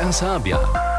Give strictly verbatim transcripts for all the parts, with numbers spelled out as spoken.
Sabia.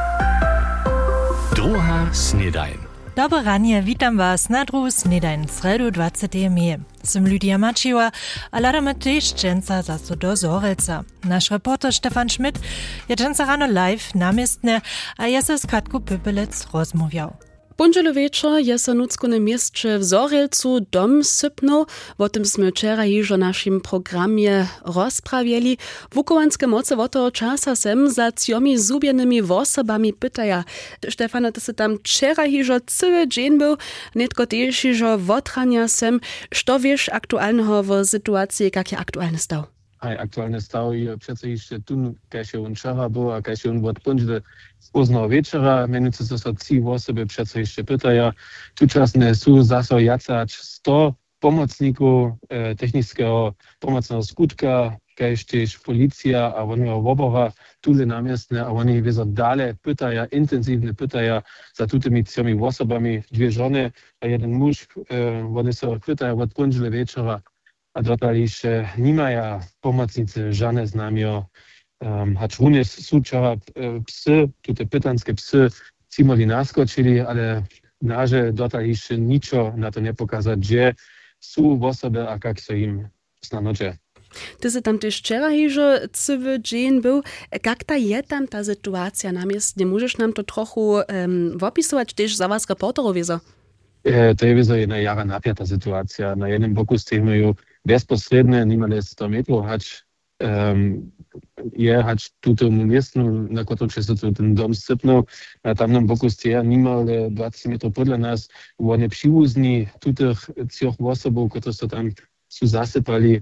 Druga snedajn. Dobre ranie, witam was na druhu snedajn, sredu dwudziestego maja. Som Lydia Maciła, a ladamy też dżęca zaso do Zorelca. Nasz reporter Stefan Schmidt je dżęca rano live namiestne, a ja se z Katku Pypelec rozmawiał. Bunžele večer je sa nuckone mieście w Zorelcu dom sypnął. O tym sme wczera już w naszym programie rozprawiali. Wukovanske moce od toho časa sem za ciomi zubjanymi osobami pytaja. Stefana, ty se tam wczera już cały dzień był, netko też już otrania sem. Što wiesz aktualnego w sytuacji, jak je aktualny stał? Aj, aktualny stał je przece jeszcze tu, kaj się on wczera był, a kaj się on od bunžele poznał wieczora, mianowicie to są trzy osoby przece jeszcze pytaja. Tuczasne są zaso jacać sto pomocników e, technicznego pomocnego skutka, kaj też policja, a oni obowa tule namiestne, a oni wiedzą dalej pytaja, intensywne pytaja za tymi trzemi osobami, dwie żony, a jeden mąż, e, oni są pytaja od bunžele wieczora. A dotal jeszcze nie mają pomocnicy żadne znamio. Um, Hacz również są wczoraj psy, tutaj pytanskie psy, cimoli naskoczyli, ale naże dotal jeszcze niczo na to nie pokazać, gdzie są osoby, a jak się im znanocze. Ty si tam też wczera już cały dzień był. Jak ta je tam ta sytuacja namiestnie? Możesz nam to trochę um, opisować, też za was reporterów wiedzą? E, to jest jedna jara napięta sytuacja. Na jednym boku stoimy bezpośrednio, niemal sto metrów, hacz um, je hacz tutaj miejscu, na którym się ten dom sypnął. Na tamnym boku stoja niemal dwadzieścia metrów podle nas. Oni przywózni tych trzech osób, które są tam są zasypali.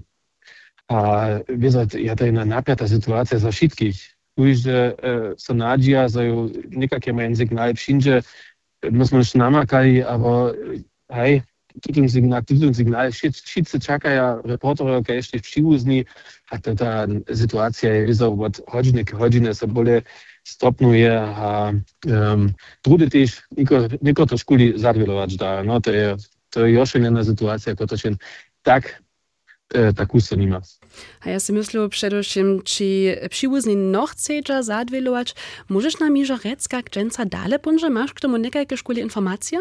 A wiedzą, ja to jest napięta sytuacja za wszystkich. Już, że e, są nadzieja, że nikakie mają sygnał wszędzie. Myśmy już namakali, ale hej, tutaj sygnał, tutaj sygnał, wszyscy czekają, reporterzy, kiedy jeszcze przywózni, a to ta sytuacja jest od godziny do godziny się bole stopnuje, a um, trudy też niko to szkoli zadwilować da. No to jest to jest jedna sytuacja, która się tak e, tak usto nie ma. A ja si myślę przede wszystkim, czy przywózni noch chcecie zadwilować, możesz nam już rzec, jak dżęca dalej bunże, masz k tomu nekakie szkoli informacje?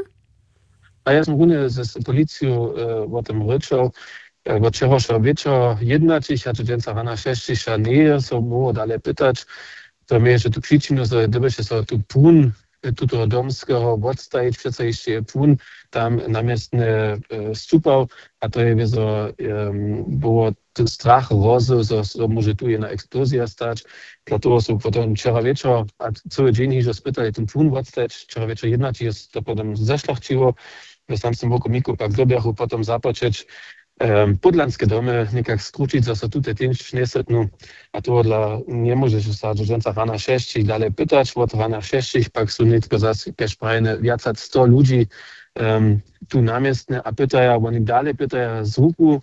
A ja sam runę z policją e, o tym ryczał. E, od wczorajszego wieczora jednaczyć, a dżęca rana sześćdziesiąt nie, so było dalej pytać. To mnie jeszcze tu przyczyno, że gdyby się so tu pun tuto domskiego odstawić, przece jeszcze pun tam namiestny e, stupał, a to je wieso um, było ten strach rozu, że so może tu jedna eksplozja stać. Dlatego są potem wczoraj wieczor, a cały dzień już spytali ten pun odstawić, wczoraj wieczor jednaczy jest to potem zeszlachciło. W samym boku miku pak dobiachu potem zapoczeć um, podlanskie domy, niekak skrócić, że so tutaj też nie sypną, a to dla nie może się stać, że dżęca rana sześć i dalej pytać, od rana sześć pak są nie tylko zas keszprajne, więcej sto ludzi um, tu namiestne, a pytają, oni dalej pytają z ruchu,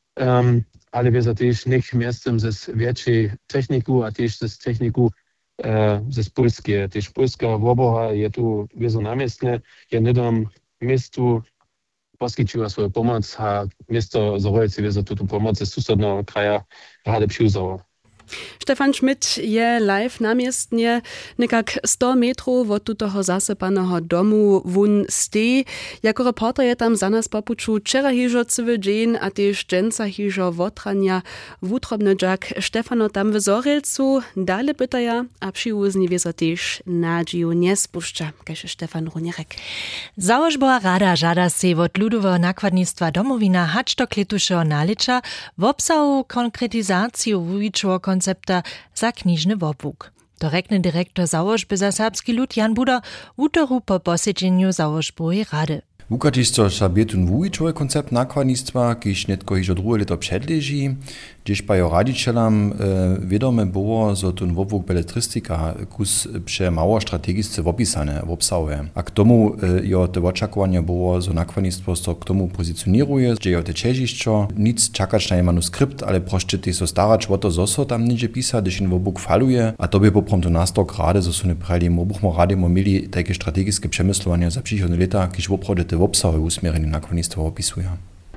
um, ale wiedzą też niech miastem ze większej techniku, a też z techniku e, ze polskie, też polska oboha je tu wiedzą namiestne, je niedom miestu poskyčiła swoją pomoc, a miasto Zorelce wiedzą tu pomoc ze susednego kraja rady przyjęło. Stefan Schmidt je live namiestnie nekak sto metrów od tutoho zasypanego domu wun stej. Jako reporter je tam za nas popuczu wczera hižo cały dzień, a też dżęca hižo wotrania wutrobny dżak Stefano tam w Zorelcu dalej pytaja, a przywozni wiedzą też nadzieju nie spuszcza, każe Stefan Runierek. Założba rada żada se od ludowego nakładnictwa domowina hacz do kletuszego nalicza w obsahu konkretizację wujiczego koncepta za knižny wobłuk. Direktny dyrektor założby za serbski lud Jan Buda utoru po posiedzeniu założbowej rady. Wukačisto sa bietun wujičowy koncept nakładnictwa, kiž netko hižo druhe leto předleží, gdyż pa jo radicielom e, wiadome było, że tun wobłuk beletristika kus prze mało strategiczne wopisane w obsahuje. A k tomu e, jo te oczekування było, że nakładnictwo so k tomu pozycjoniruje, że jo te čežišćo, nic czakać na manuskrypt, ale proščiti so starać o to, zo so tam nidzie pisa, gdyż in wobłuk faluje, a to by poprom to nastok rade, zo so ne prali, mobuchmo radimo mieli takie strategiczne przemyslowania za przychodne lata, kiž woprode te w obsahu usmierenie nakładnictwo opisuje.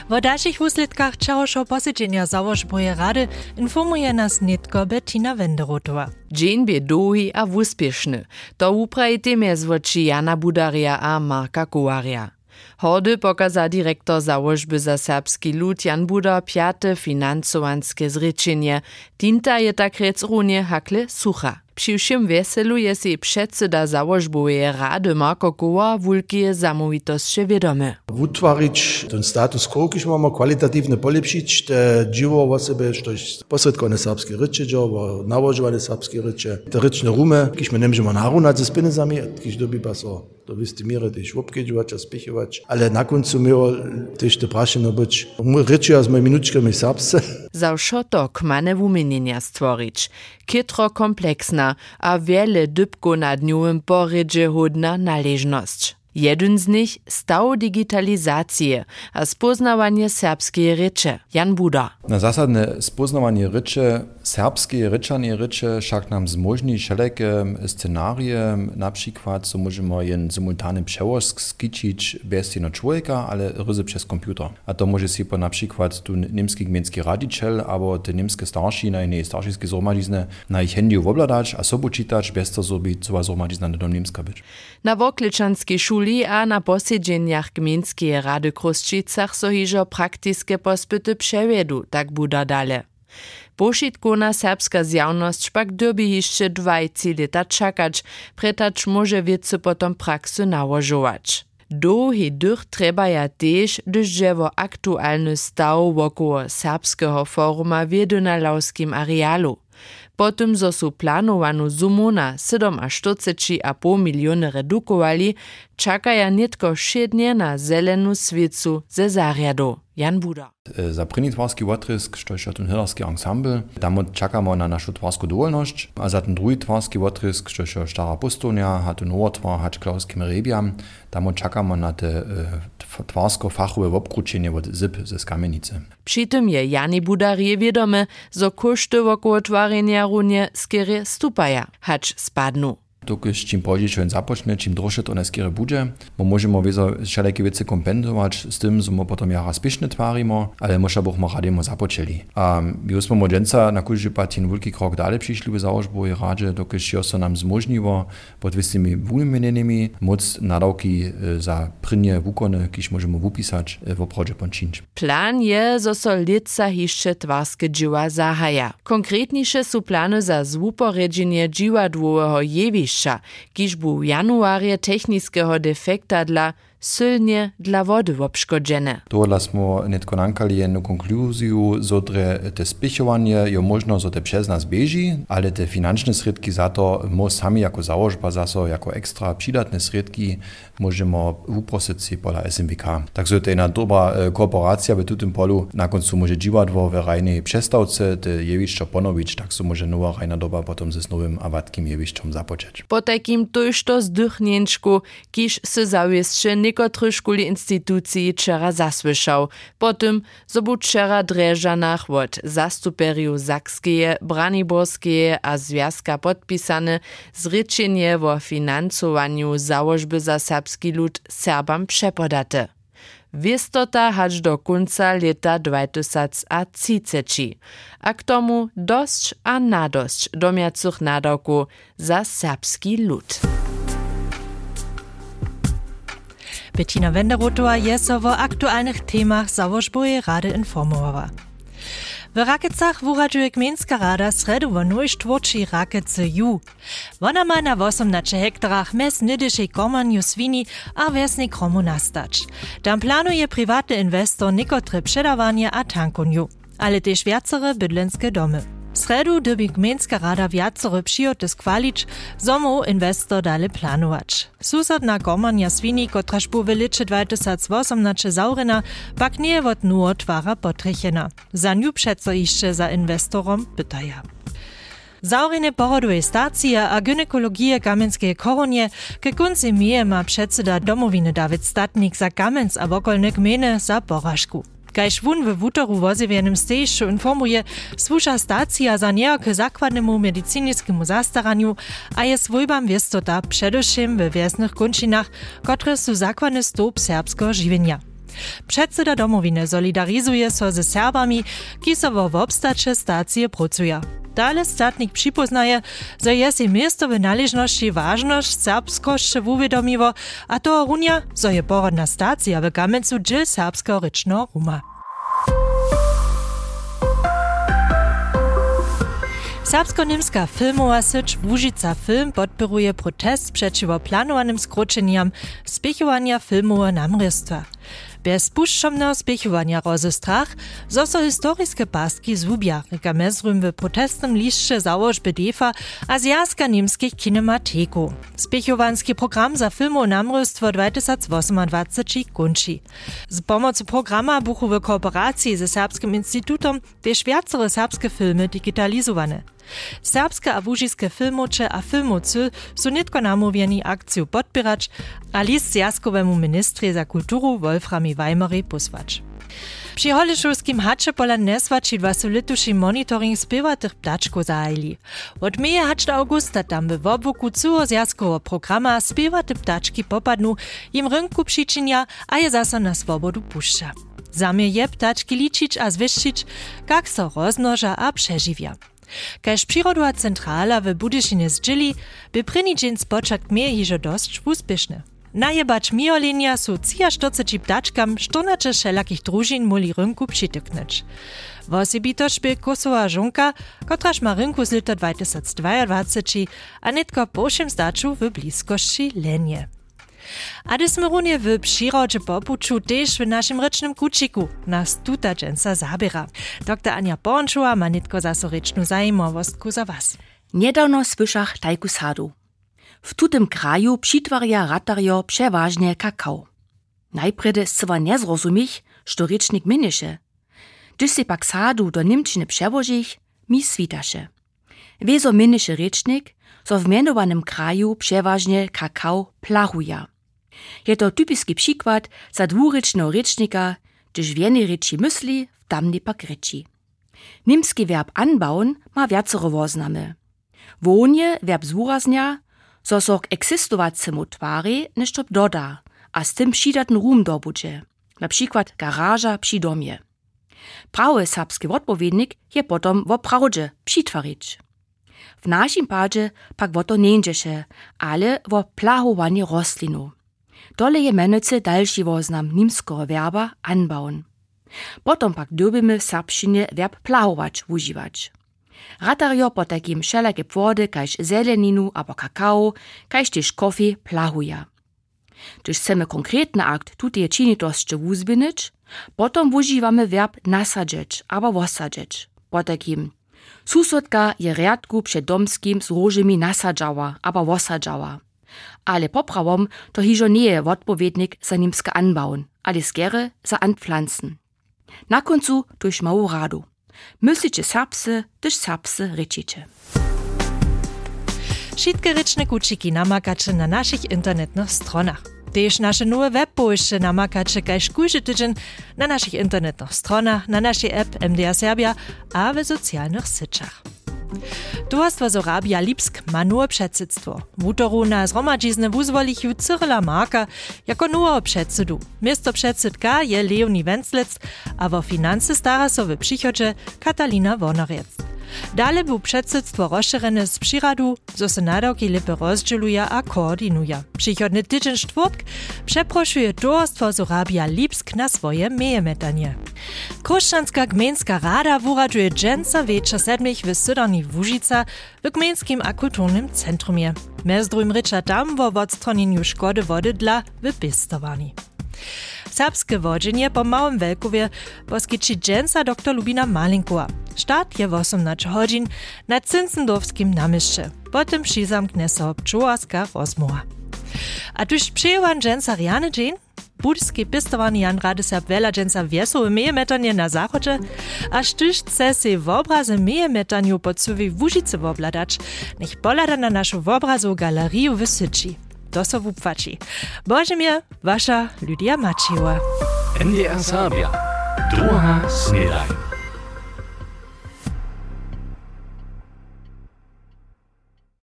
W dalszych wusledkach wczorajszego posiedzenia założboje rady informuje nas nitko Bettina Wenderotowa. Dzień bie długi a wuspieszny. To uprajte mezwoči Jana Budarja a Marka Kowarja. Hody pokaza dyrektor założby za serbski lud Jan Budar piate finansowanskie zrečenje. Tinta je tak rec runie hakle sucha. Przy všim weselu je si předseda założboje rady Marko Kowar wulkie zamovitosće wiedome. Utwarić ten status quo, kiž mamy kwalitatywne polepšić, te dziwo o sebe, što je posredkovane serbske ryče, džo, nałožovane serbske ryče, te ryčne rume, kiž me ne možemo narunati ze spinezami, kiž dobi pa so do viste mire tež obkedžovač a spichovač, ale na koncu miło tež te prašeno być. Ryče z mojimi minučkami serbse. Za šo to kmane wumienienia stvorić. Kytro kompleksna a wiele dybko nad niujem porydže hodna należność. Jeden z nich staw digitalizacije a spoznawanie serbskiej rycze. Jan Budar. Na zasadne spoznawanie rycze, serbskiej ryczanie rycze však nam zmožni všeleke scenarie, na przykład so możemy jen simultany przewoz skičić bez jedno człowieka, ale ryzy przez komputer. A to może si po na przykład tu niemski gmienski radiciel, albo te niemskie starsi na innej starszyjskie zhromadizne na ich handy wobladać, a sobu czytać, bez to zrobić cała zhromadizna na dom niemska być. Na wokliczanskiej szuli a na posiedzeniach gmienskiej rady Kruščicach so hižo praktiske pospyty przewiedu, tak Budar dale. Pošitkona serbska zjawność pak derbi hišće dwajci leta čakać, pretač może wiece potom praksy nałožować. Długi dych treba ja też, gdyż dziewo aktualny staw wokoło serbskiego foruma wiedu na lauskim arealu. Potem zo su planowanu sumu na sedem a čtyřicet a pol miliony redukowali, čakaja nitko šednie na zelenu svicu ze zarjadu. Jan Budar. Za prynny twarski wotrysk, što je ten hylarski ensemble, tam čakamo na našu twarsku dowolność, a za ten drugi twarski wotrysk, što je Stara Pustonia, hat ten nowa twar, hat Klaus Kemerebia, tam čakamo na te twarsko-fachowe wobkručenje od Z I P ze Skamenice. Przy tym je Jani Budar je wiedome, zo koszty wokoło twarenia runie skiery stupaja, hacz spadnu. Tokiž čím později čo jen započne, čím drožšie to neskýre bude, mo môžemo vězo všelijaké věci kompenzovať s tým, že mo potom jara spišne tvárimo, ale možno boh mo radimo započeli. A my sme mo dženca na kúži patín veľký krok dále přišli v załožbovej rade, dokiž jo so nam zmožnivo pod vistými wumenenými moc nadawki za prynje wukone, kiž môžemo wupisać w obrodzie pončinč. Plan je, zo so lica hišće twarske džiwa zahaja. Konkretniše su plany za zwuporedženje džiwadłoweho jewisz, kiž bu v januarje technického defekta dla silnie dla wody obszkodzene. Tohle smo netko nankali jednu konkluziju, zodre te spichowanie jo možno, zo te přes nas beži, ale te finančne sredki za to mo sami jako załožba zaso, jako ekstra přidatne sredki możemo uprosić si pola S M W K. Takže to je jedna dobra kooperacja w tym polu. Na koncu może dziwadło w rajnej przestawce te jewiszczo ponowić, tak so może nowa rajna doba potom ze z nowym awatkim jewiszczom zapoczeć. Po takim tojšto zdychnienčku, kiž se zawieszcze niekotrych szkoli instytucji wczera zasłyszał. Potem, zo bu wczera Dreżanach od zastuperiu Sakskeje, Braniborskeje a Związka podpisane zrečenje o finansowaniu założby za serbski lud Serbam przepodate. Wistota hacz do końca leta dwa tysiące trzydzieści. A k tomu dość a nadość domiacych nadawku za serbski lud. Bettina Wenderotowa je so o aktualnych temach założboje rady informowała. W Rakecach wuradźuje gmienska rada sredu wo noj štvorčí Rakece ju. Ona ma na osiemnaście hektarach mes nydyšej komanju svini a vesnej kromu nastać. Tam planuje prywatny inwestor niekotre przedawanie a tankonju, ale też wiacere bydlenskie domy. W sredu dobi gmienska rada wiacere przyjoty skwalić, zomu inwestor dale planować. Susodna komanja svini, kotraž bu w liczy dwa tysiące osiemnaście zaurena, pak nie wot nuo twara potrechena. Za nju přeco išće za inwestorom pytaja. Zaurine porodové stacije a gynekologije Kamenskeje Koronie ke konci mije ma předseda domowiny David Statnik za Kamens a wokolne gminy za porażku. Kajž wun w wutoru wozewienym stejšću informuje, służa stacija za nejaké zakładnemu medicinskému zastaranju a je svojbam wiestota především w wiesnych končinach, które su zakładny stoup serbskiego žiwienia. Předseda domowiny solidarizuje so ze Serbami, ki so vo obstače stacije pracuja. Dale statnik připoznaje, że je si miesto w należności ważność serbskości uwiadomiło, a to runia, że je porodna stacja w Kamencu dżil serbsko-ryczno ruma. Serbsko-niemska filmowa syć Łužica Film podporuje protest przeciwko planowanym skróceniam spěchowania filmowe namrystwa. Bez puszczomnego spěchowania rozy strach, zo so historiske pastki zubia, reka mezrym w protestnym liście założby defa Azjaska niemskich kinemateku. Spěchovanski program za filmowe namrystwo dwa tysiące dwadzieścia osiem konči. Z pomocą programa buchu w kooperacji ze Serbskim Instytutom też wiacere serbskie filmy digitalizowane. Serbske a łužiskie filmoče a filmocy su nitko namówieni akciju podpierać, a list zjazkowemu ministrze za kulturu Wolframie Weimery posłać. Przy Holešovskim hače pola nesvačidva su lituši monitoring spěvatych ptačko zahajili. Od meje hač do augusta tam w obvuku cuho zjazkovo programa spěvaty ptački popadnu, jim rynku přičinia a je zasa na svobodu pušča. Zamie je ptački ličić a zwiščić, kak so rozmnoža a přeživia. Kaž przyrodowa centrala w Budyšinie zdźili, by pryni dzień spočatk mie hižo dosć uspiešne. Najebacz miolenia su trzydzieści ptačkam štonače šelakich družin moli rynku přityknąć. Wosebitož by Kosowa žonka, kotraž ma rynku z lita dwa tysiące dwadzieścia, a netko po všem staču w bliskości Lenje. A gdy sme runie w przyrodzie popuczu, też w naszym rycznym kuciku nas tuta dżęsa zabiera. Doktor Ania Bornčová ma nitko zaso rycznu zajmowostku za was. Niedawno słyszach tajku sadu. W tutym kraju přitwarja ratarjo przeważnie kakao. Najpredy scywa nie zrozumich, što rycznik minieše. Gdyż se pak sadu do Niemčiny przewožich, mi svitaše. Wezo minieše rycznik, so w mianowanym kraju przeważnie kakao plahuja. Je to typiski przykład za dwurycznego rycznika, gdyż w jednej ryczy myśli, w tamnej pak ryczy. Niemski verb anbauen ma wiacero woznamy. Wonie verb zúraznia, so so k eksistowacemu twary nešto doda, a z tym přidatny rum dobudže, na przykład garaża przy domie. Prawy serbski odpowiednik je potom wo prawdzie přitwarić. W naszym padzie pak wo to nędzieše, ale wo plahowanie roslinu. Dole je menece dalszy woznam nimskого verba anbauen. Potom pak dubimy w serbščinie verb plahować używać. Ratarjo po takim všelaké płody, kaž zeleninu abo kakao, kaž też kofi plahuja. Gdyż chcemy konkretny akt tutej činitosće uzbinić, potom używamy verb nasadzeć abo wosadzeć. Po takim susodka je riadku przed domskim z różymi nasadzała abo wosadzała. Ale poprawom to hižo nie je odpowiednik za nimske anbauen, ale skere za anpflanzen. Na koncu tuž mało radu. Myślicie serbsy, też serbsy ryčicie. Wszystkie ryczne kuciki namakacie na naszych internetnych stronach. Też nasze nowe webpojście namakacie kaž kujży tydzień na naszych internetnych stronach, na naszej app M D R Serbia, a w socjalnych sieciach. Towarstwo Sorabia Lipsk ma nowe předsydstwo. W utoru na zhromadźizny wuzwolichu Cyrila Marka jako nowego předsydu. Miesto předsydka je Leonie Wenzlitz, a wo finanse stara so w przychodzie Katalina Wonorec. Dale był předsydstwo rozszerzone z przyradu, zo se nadawki lepe rozdzieluje a koordinuje. Przychodny tydzień czwartk przeproszuje Towarstwo Sorabia Lipsk na swoje mejemetanie. Krušćanska gmenska rada wuraduje dżęca wieczor sedmich w Sydorni Łužica w gmenskim a kulturnym centrumie. Mezdrujm rycza tam wo odstronieniu szkody wody dla w Bistowani. Serbskie wodzenie po małym Welkowie poskyczy dżęca dr Lubina Malinkowa. Start je osiemnaście godzin na Cincendorfskim namieście. Potem přizamkne so pčowarska rozmowa. A tuż przyjewan dżęca riany dzień, budyski pistowany Jan Radeserb wela dżęca wiesowe mejemetanie na zachodzie, a sztyż chce se w obrazy mejemetaniu pod suwi w Łužice wobladać, niech polada na naszą wobrazu galerię w Syci. To so wupfaci. Bożemie, wasza Lydia Maciewa. M D R Serbia. Druga snedaj.